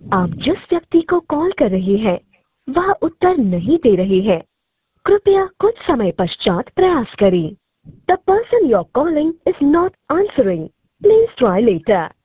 आप जिस व्यक्ति को कॉल कर रहे हैं वह उत्तर नहीं दे रहे हैं। कृपया कुछ समय पश्चात प्रयास करें। The person you're calling is not answering. Please try later.